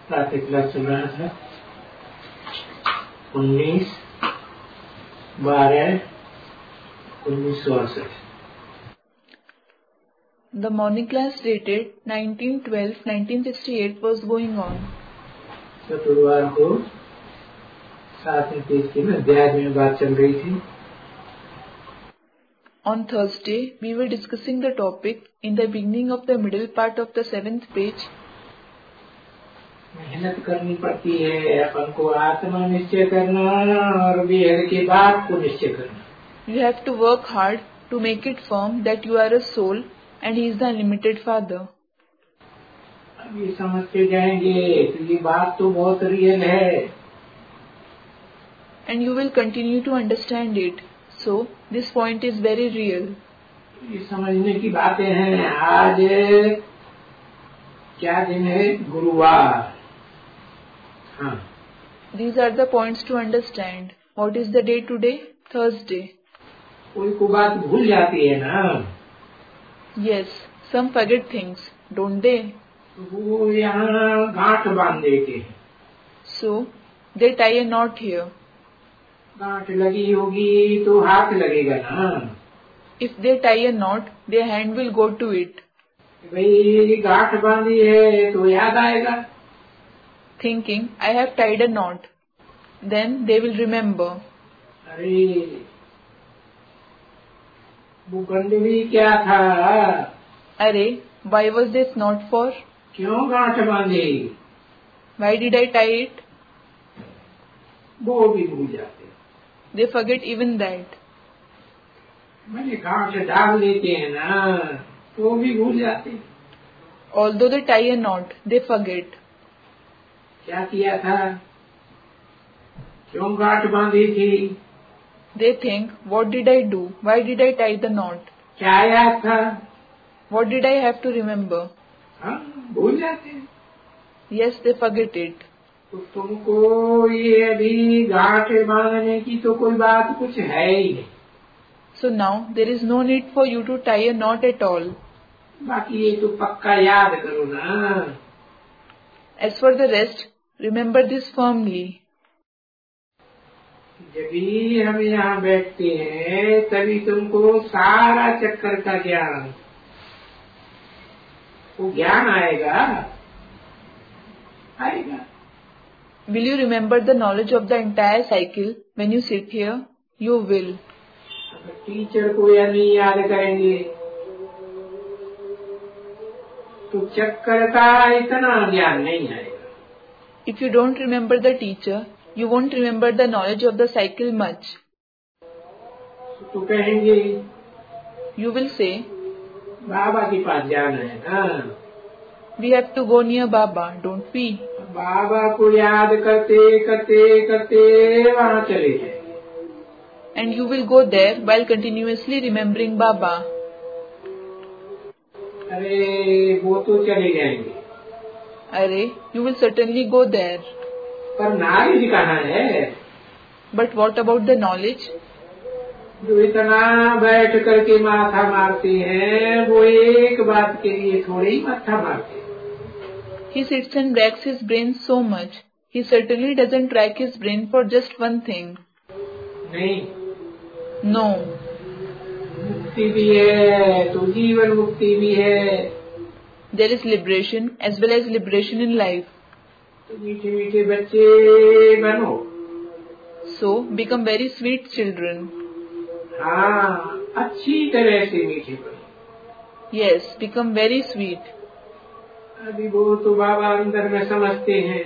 प्रातः क्लास चल रहा था 19/12/1968। The morning class dated 19/12/1968 was going on. शुक्रवार को 7वें पेज के अध्याय में बात चल रही थी। On Thursday, we were discussing the topic in the beginning of the middle part of the 7th page. मेहनत करनी पड़ती है अपन को आत्मा निश्चय करना और बेहद के बाप को निश्चय करना। You have to work hard to make it firm that you are a soul and he is the unlimited Father. अब ये समझते जाएंगे तो ये बात तो बहुत रियल है। And you will continue to understand it. So, this point is very real. ये समझने की बातें हैं। आज क्या दिन है? गुरुवार। हाँ। These are the points to understand. What is the day today? Thursday. कोई को बात भूल जाती है ना? Yes, some forget things, don't they? वो यहाँ गांठ बांध देते हैं। So, they tie a knot here. गांठ लगी होगी तो हाथ लगेगा ना? If they tie a knot, their hand will go to it. भाई गांठ बांधी है तो याद आएगा। Thinking, I have tied a knot. Then they will remember. अरे वो गंडवी क्या था? Arey, why was this knot for? क्यों गांठ बांधी? Why did I tie it? वो भी भूल जाते। They forget even that. मैंने गांठ डाल देते हैं ना तो भी भूल जाते। Although they tie a knot, they forget. क्या किया था? क्यों गांठ बांधी थी? They think, what did I do? Why did I tie the knot? क्या याद था? What did I have to remember? हाँ, भूल जाते। Yes, they forget it. तो तुमको ये अभी गांठ बांधने की तो कोई बात कुछ है ही नहीं। So now, there is no need for you to tie a knot at all. बाकी ये तो पक्का याद करो ना। As for the rest, remember this firmly. जब भी हम यहाँ बैठते हैं तभी तुमको सारा चक्कर का ज्ञान, वो ज्ञान आएगा। Will you remember the knowledge of the entire cycle when you sit here? You will. Teacher को या नहीं याद करेंगे तो चक्कर का इतना ज्ञान नहीं आएगा। If you don't remember the teacher, you won't remember the knowledge of the cycle much. तो कहेंगे, You will say, बाबा के पास जाना है ना? We have to go near Baba, don't we? बाबा को याद करते करते करते वहाँ चले जाएंगे। And you will go there while continuously remembering Baba. अरे वो तो चले जाएंगे। Arey, you will certainly go there. पर नॉलेज कहाँ है? But what about the knowledge? जो इतना बैठ करके माथा मारते हैं वो एक बात के लिए थोड़े ही माथा मारते हैं। He sits and racks his brain so much. He certainly doesn't rack his brain for just one thing. नहीं। No. मुक्ति भी है तो जीवन मुक्ति भी है। There is liberation as well as liberation in life. तो मीठे मीठे बच्चे बनो। So become very sweet children. हाँ, अच्छी तरह से मीठे बनो। Yes, become very sweet. अभी वो तो बाबा अंदर में समझते हैं।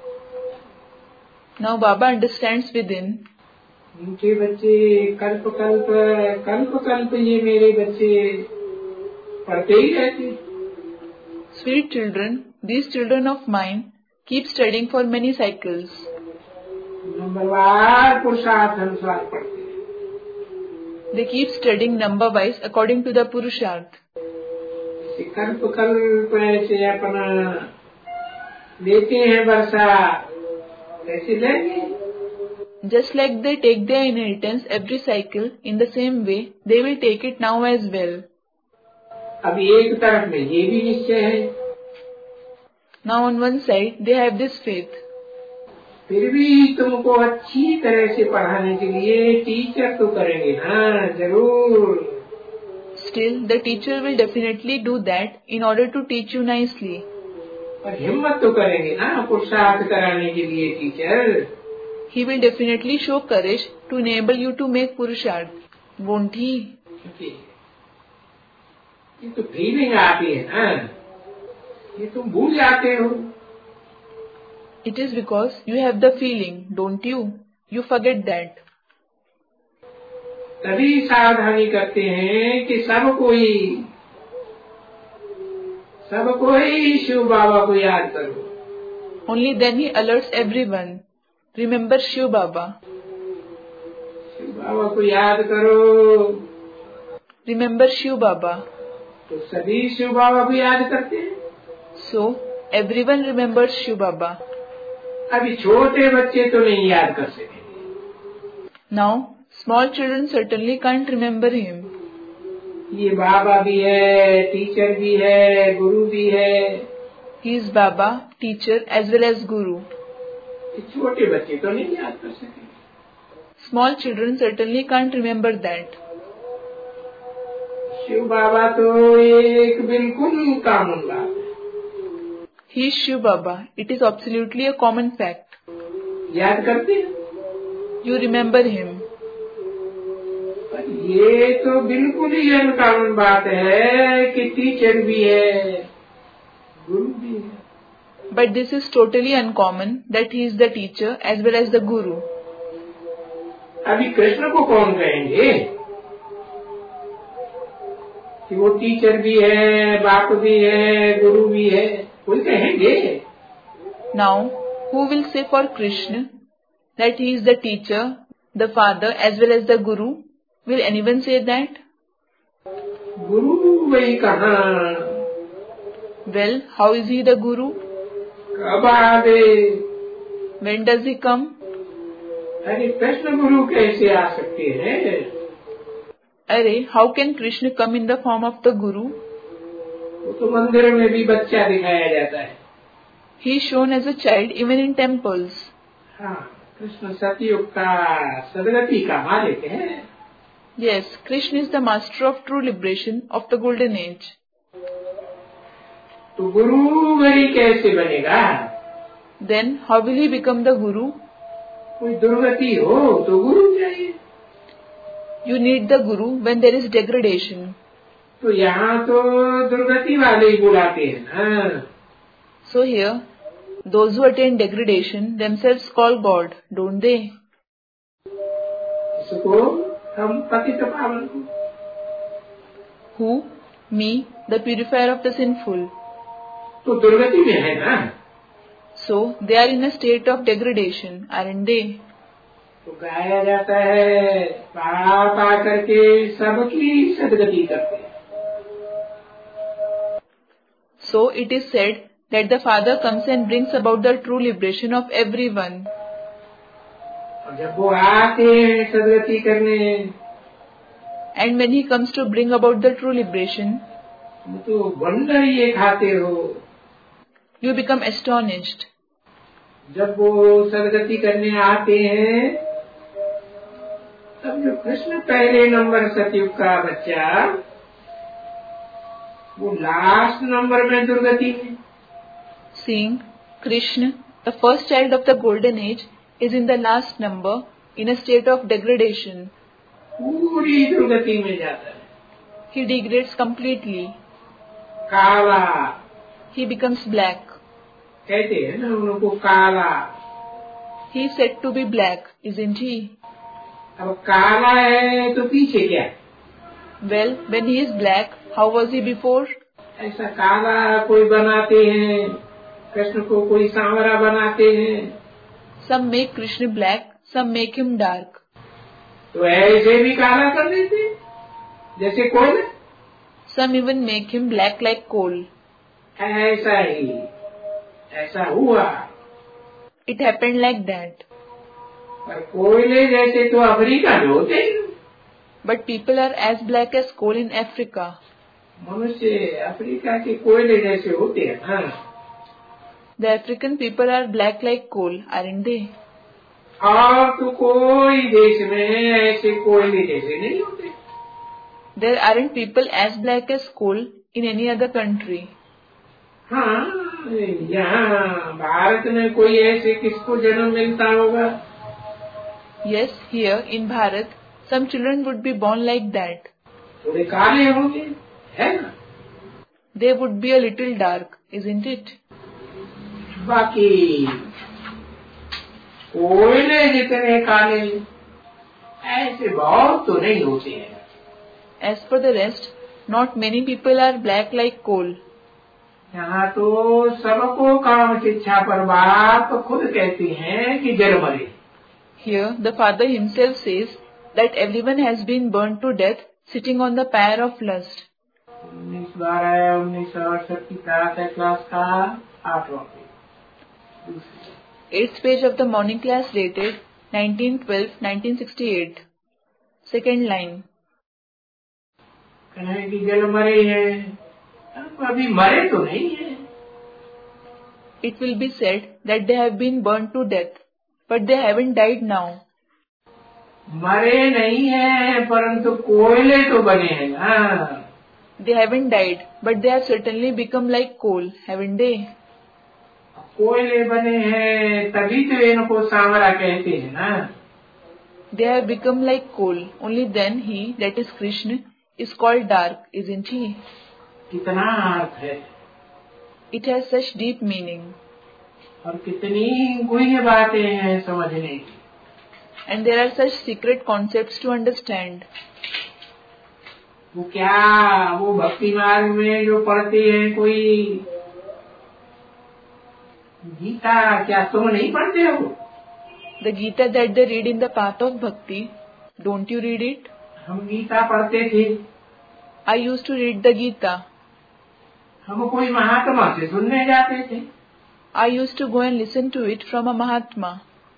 Now Baba understands within. मीठे बच्चे कल्प कल्प कल्प कल्प ये मेरे बच्चे पढ़ते ही रहते। Sweet children, these children of mine keep studying for many cycles. नंबरवार पुरुषार्थ अनुसार पढ़ते हैं। They keep studying number wise according to the Purusharth. कल्प कल्प ऐसे अपना लेते हैं वर्षा, ऐसे लेंगे। Just like they take their inheritance every cycle, in the same way, they will take it now as well. अब एक तरफ में ये भी निश्चय है। Now on one side they have this faith. फिर भी तुमको अच्छी तरह से पढ़ाने के लिए टीचर तो करेंगे ना, जरूर। Still, the teacher will definitely do that in order to teach you nicely. पर हिम्मत तो करेंगे ना पुरुषार्थ कराने के लिए teacher. He will definitely show courage to enable you to make Purusharth, won't he? ये तो फीलिंग आती है ना, ये तुम भूल जाते हो। It is because you have the feeling, don't you? You forget that. तभी सावधानी करते हैं कि सब कोई शिव बाबा को याद करो। Only then he alerts everyone. Remember Shiv Baba. Shiv बाबा को याद करो। Remember Shiv Baba. तो सभी शिव बाबा को याद करते हैं। So everyone remembers Shiv Baba. अभी छोटे बच्चे तो नहीं याद कर सकेंगे। Now small children certainly can't remember him. ये बाबा भी है, टीचर भी है, गुरु भी है। He is Baba, teacher as well as Guru. ये छोटे बच्चे तो नहीं याद कर सकेंगे। Small children certainly can't remember that. Shiv बाबा तो एक बिल्कुल कॉमन बात है। He is Shiv Baba. It is absolutely a common fact. याद करते हैं? You remember him. पर ये तो बिल्कुल ही अनकॉमन बात है कि टीचर भी है, गुरु भी है। But this is totally uncommon that he is the teacher as well as the Guru. अभी कृष्ण को कौन कहेंगे कि वो टीचर भी है, बाप भी है, गुरु भी है? कोई कहेंगे? Now, who will say for Krishna that he is the teacher, the father as well as the Guru? Will anyone say that? गुरु वही कहाँ? Well, how is he the Guru? कब आवे? When does he come? अरे कृष्ण गुरु कैसे आ सकते हैं? Arey, how can Krishna come in the form of the Guru? वो तो मंदिर में भी बच्चा दिखाया जाता है। He is shown as a child even in temples. हाँ, कृष्ण सतयुग का सदगति का मालिक है। Yes, Krishna is the master of true liberation of the golden age. तो गुरु वही कैसे बनेगा? Then how will he become the Guru? कोई दुर्गति हो तो गुरु चाहिए। You need the Guru when there is degradation. तो यहाँ तो दुर्गति वाले ही बुलाते हैं ना। So here, those who attain degradation themselves call God, don't they? इसको हम पतित पावन को। Who? Me, the purifier of the sinful. तो दुर्गति में है ना। So they are in a state of degradation, aren't they? तो गाया जाता है, पाप आकर के सबकी सदगति करते हैं। So it is said that the Father comes and brings about the true liberation of everyone. और जब वो आते हैं सदगति करने, And when he comes to bring about the true liberation, तो वंडर ये खाते हो। you become astonished. जब वो सदगति करने आते हैं, तब जो कृष्ण पहले नंबर सतयुग का बच्चा, वो लास्ट नंबर में दुर्गति में। Seeing Krishna, the first child of the golden age, is in the last number in a state of degradation. पूरी दुर्गति में जाता है। He degrades completely. काला He becomes black. कहते हैं ना उनको काला। He is said to be black, isn't he? अब काला है तो पीछे क्या? Well, when he is black, how was he before? ऐसा काला कोई बनाते हैं, कृष्ण को कोई सांवरा बनाते हैं। Some make Krishna black, some make him dark. तो ऐसे भी काला कर देते जैसे कोयला। Some even make him black like coal. ऐसा ही, ऐसा हुआ। It happened like that. पर कोयले जैसे तो अफ्रीका में होते हैं। But people are as black as coal in Africa. मनुष्य अफ्रीका के कोयले जैसे होते हैं ना। The African people are black like coal, aren't they? और तो कोई देश में ऐसे कोयले जैसे नहीं होते। There aren't people as black as coal in any other country. हाँ, यहाँ भारत में कोई ऐसे किसको जन्म मिलता होगा? Yes, here in Bharat, some children would be born like that. थोड़े काले होंगे, है ना? They would be a little dark, isn't it? बाकी कोयले जितने काले ऐसे बहुत तो नहीं होते हैं। As for the rest, not many people are black like coal. यहाँ तो सबको काम शिक्षा पर बाप खुद कहते हैं कि जल मरे। Here, the father himself says that everyone has been burned to death sitting on the pyre of lust. 19/12/1968 की प्रातः क्लास का 8वां पेज। 8th page of the morning class dated 19/12/1968. Second line. कहें कि जल मरे हैं, अभी मरे तो नहीं है। It will be said that they have been burned to death, but they haven't died now. मरे नहीं है परंतु कोयले तो बने हैं ना। They haven't died, but they have certainly become like coal, haven't they? कोयले बने हैं तभी तो इनको सांवरा कहते हैं ना। They have become like coal, only then he, that is Krishna, is called dark, isn't he? कितना अर्थ है It has such deep meaning. और कितनी गुह्य बातें हैं समझने की। And there are such secret concepts to understand. वो क्या वो भक्ति मार्ग में जो पढ़ते हैं कोई गीता, क्या तुम नहीं पढ़ते हो? The Gita that they read in the path of bhakti, don't you read it? हम गीता पढ़ते थे। I used to read the Gita. हम कोई महात्मा से सुनने जाते थे। I used to go and listen to it from a Mahatma.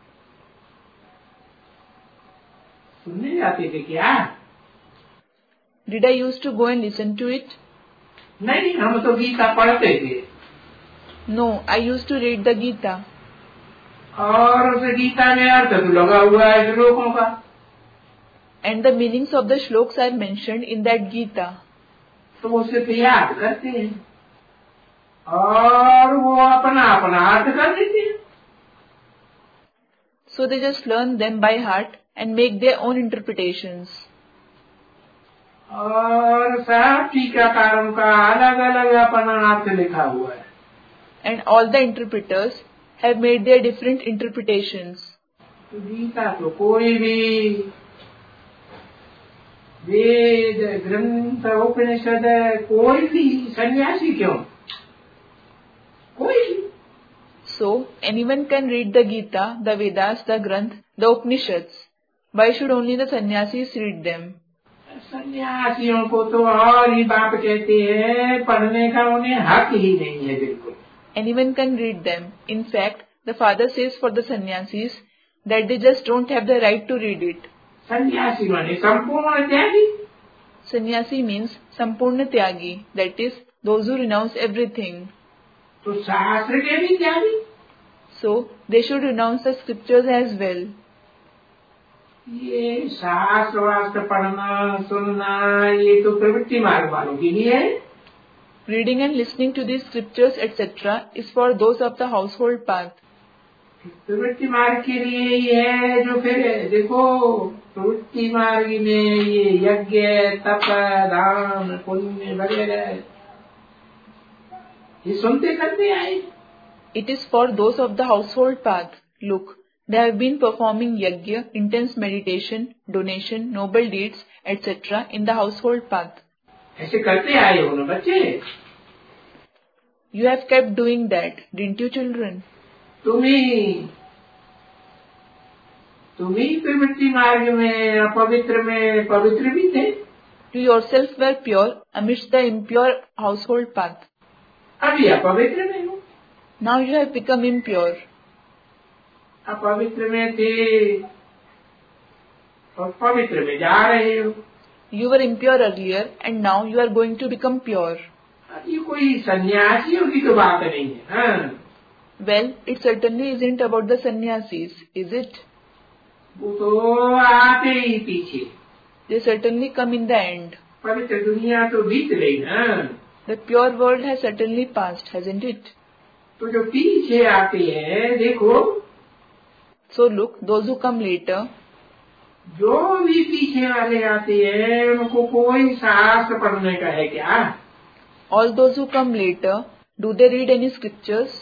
सुनने जाते थे क्या? Did I used to go and listen to it? नहीं, हम तो गीता पढ़ते थे। No, I used to read the Gita. और उस गीता में अर्थ तो लगा हुआ है श्लोकों का। And the meanings of the shlokas are mentioned in that Gita. तो उसे तो याद करते हैं और वो अपना अपना अर्थ कर देते हैं। So they just learn them by heart and make their own interpretations. और सब टीकाकारों का अलग अलग अपना अर्थ लिखा हुआ है। And all the interpreters have made their different interpretations. तो गीता तो कोई भी वेद ग्रंथ उपनिषद कोई भी सन्यासी क्यों, कोई। So anyone can read the Gita, the Vedas, the Granth, the Upanishads. Why should only the sannyasis read them? सन्यासियों को तो और ही बाप कहते हैं, पढ़ने का उन्हें हक ही नहीं है बिल्कुल। Anyone can read them. In fact, the father says for the sannyasis that they just don't have the right to read it. सन्यासी माने संपूर्ण त्यागी। Sannyasi means Sampurna Tyagi, that is, those who renounce everything. तो शास्त्र के भी त्यागी। So, they should renounce the scriptures as well. ये शास्त्र वास्त्र पढ़ना सुनना ये तो प्रवृत्ति मार्ग वालों के लिए है। Reading and listening to these scriptures etc. is for those of the household path. प्रवृत्ति मार्ग के लिए ही है जो फिर देखो प्रवृत्ति मार्ग में ये यज्ञ तप दान पुण्य वगैरह ये सुनते करते आए। It is for those of the household path. Look, they have been performing yajna, intense meditation, donation, noble deeds, etc. in the household path. ऐसे करते आए हो ना बच्चे। You have kept doing that, didn't you, children? तुम्ही प्रवृत्ति मार्ग में अपवित्र में पवित्र भी थे। You yourself were pure amidst the impure household path. अभी अपवित्र में हो। Now you have become impure. अपवित्र में थे और पवित्र में जा रहे हो। You were impure earlier and now you are going to become pure. ये कोई सन्यासियों की तो बात नहीं है। हाँ? Well, it certainly isn't about the sannyasis, is it? वो तो आते ही पीछे, They certainly come in the end. पवित्र दुनिया तो बीत गई ना। The pure world has certainly passed, hasn't it? तो जो पीछे आते हैं, देखो So look, those who come later, जो भी पीछे वाले आते हैं उनको कोई शास्त्र पढ़ने का है क्या? all those who come later, do they read any scriptures?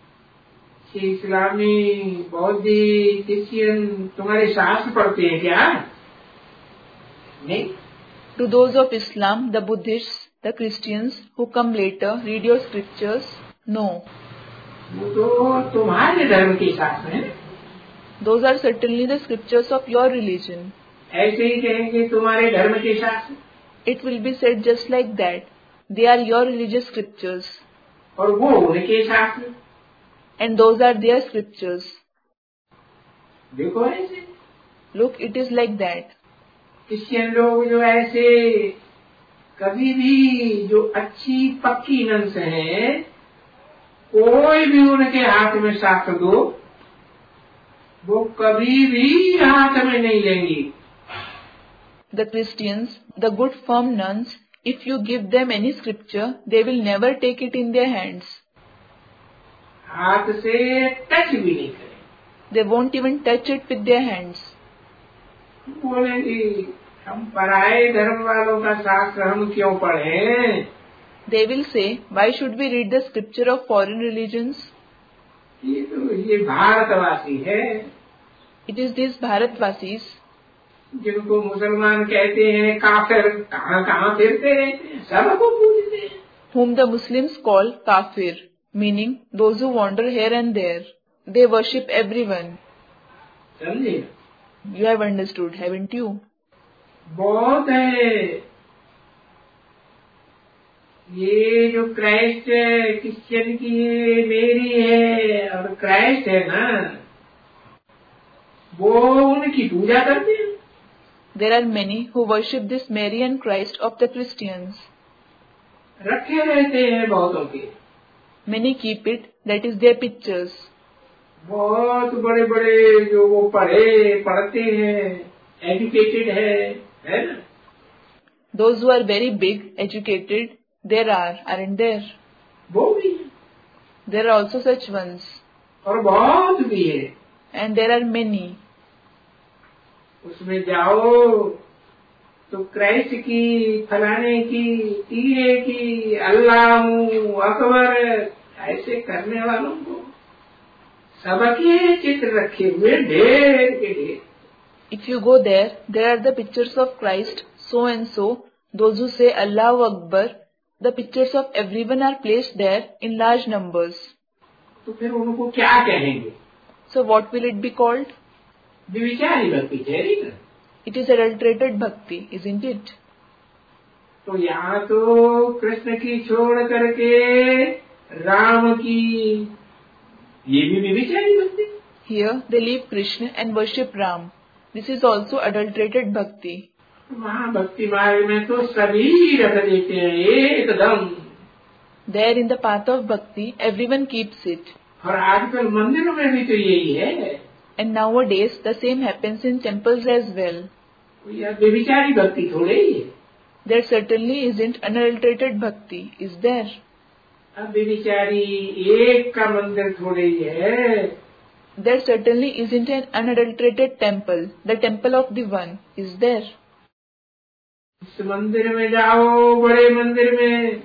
इस्लामी, बौद्धी, क्रिश्चियन तुम्हारे शास्त्र पढ़ते हैं क्या? नहीं। Do those of Islam, the Buddhists, the Christians who come later read your scriptures? No. वो तो तुम्हारे धर्म के शास्त्र हैं। Those are certainly the scriptures of your religion. ऐसे ही कहेंगे तुम्हारे धर्म के शास्त्र, It will be said just like that. They are your religious scriptures. और वो उनके शास्त्र। And those are their scriptures. देखो ऐसे Look, it is like that. Christian लोग जो ऐसे कभी भी जो अच्छी पक्की मन से हैं, कोई भी उनके हाथ में शास्त्र दो, वो कभी भी हाथ में नहीं लेंगी। The Christians, the good firm nuns, if you give them any scripture, they will never take it in their hands. हाथ से टच भी नहीं करें। They won't even touch it with their hands. बोलेंगे हम पराये धर्म वालों का शास्त्र हम क्यों पढ़ें? They will say, why should we read the scripture of foreign religions? ये भारतवासी है, It is these Bharatvasis, जिनको मुसलमान कहते हैं काफिर, कहाँ कहाँ फिरते रहते हैं, सबको पूजते हैं। whom the Muslims call kafir, meaning those who wander here and there. They worship everyone. समझे? You have understood, haven't you? बहुत है। ये जो क्राइस्ट क्रिश्चियन की है, मेरी है, और क्राइस्ट है ना, वो उनकी पूजा करते हैं। There are many who worship this Mary and Christ of the Christians. रखे रहते हैं बहुतों के। Many keep it, that is their pictures. बहुत बड़े बड़े जो वो पढ़ते हैं, एजुकेटेड है ना? Those who are very big, educated, there are, aren't there? वो भी है, There are also such ones. और बहुत भी है। And there are many. उसमें जाओ तो क्राइस्ट की, फलाने की, तीरे की, अल्लाह अकबर, ऐसे करने वालों को सबके चित्र रखे हुए ढेर के ढेर। If you go there, there are the pictures of Christ, so and so, those who say Allahu Akbar, the pictures of everyone are placed there in large numbers. तो फिर उनको क्या कहेंगे? So what will it be called? व्यभिचारी भक्ति ठहरी ना? It is adulterated bhakti, isn't it? तो यहाँ तो कृष्ण की छोड़ करके राम की, ये भी व्यभिचारी भक्ति। Here they leave Krishna and worship Ram. This is also adulterated bhakti. वहाँ भक्ति मार्ग में तो सभी रख देते हैं एकदम। There in the path of bhakti, everyone keeps it. और आजकल मंदिरों में भी तो यही है। And nowadays the same happens in temples as well. यह व्यभिचारी भक्ति थोड़े ही है। There certainly isn't unadulterated bhakti, is there? अब व्यभिचारी एक का मंदिर थोड़े ही है। There certainly isn't an unadulterated temple, the temple of the one, is there? इस मंदिर में जाओ, बड़े मंदिर में,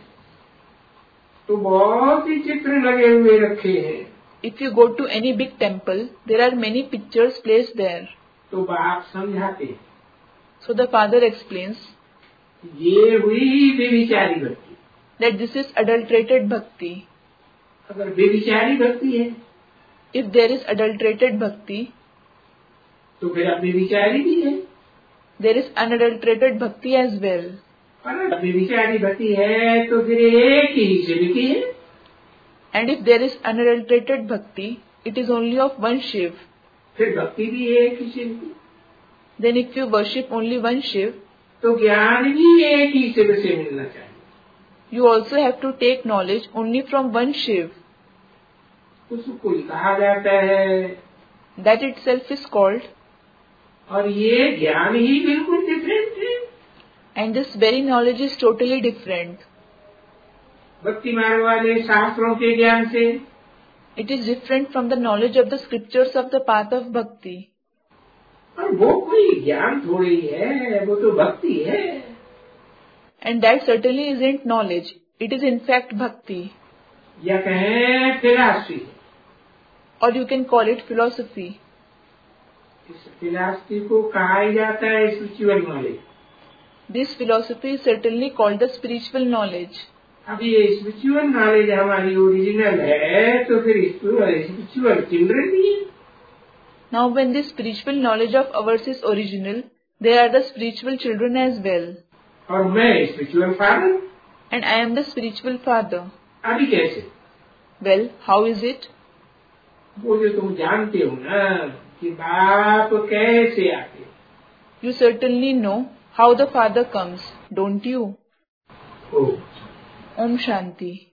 तो बहुत ही चित्र लगे हुए रखे हैं। If you go to any big temple, there are many pictures placed there. तो बाप समझाते हैं, So the father explains ये हुई व्यभिचारी भक्ति। that this is adulterated bhakti. अगर व्यभिचारी भक्ति है If there is adulterated bhakti, तो फिर अब व्यभिचारी भी है। there is unadulterated bhakti as well. और व्यभिचारी भक्ति है तो फिर एक ही शिव की है। And if there is unadulterated bhakti, it is only of one Shiv. फिर भक्ति भी एक ही शिव की। Then if you worship only one Shiv, तो ज्ञान भी एक ही शिव से मिलना चाहिए। you also have to take knowledge only from one Shiv. उसको ही कहा जाता है। That itself is called, और ये ज्ञान ही बिल्कुल डिफरेंट है। and this very knowledge is totally different. भक्ति मार्ग वाले शास्त्रों के ज्ञान से। It is different from the knowledge of the scriptures of the path of bhakti. और वो कोई ज्ञान थोड़ी है, वो तो भक्ति है। And that certainly isn't knowledge. It is in fact bhakti. या कहें philosophy, Or you can call it philosophy. इस फिलॉसफी को कहा ही जाता है spiritual knowledge. This philosophy is certainly called the spiritual knowledge. अब ये स्पिरिचुअल नॉलेज हमारी ओरिजिनल है, तो फिर स्पिरिचुअल चिल्ड्रन भी है। Now when this spiritual knowledge of ours is original, there are the spiritual children as well. और मैं spiritual father. And I am the spiritual father. अभी कैसे? Well, how is it? वो जो तुम जानते हो ना कि बाप कैसे आते। You certainly know how the father comes, don't you? O Om Shanti.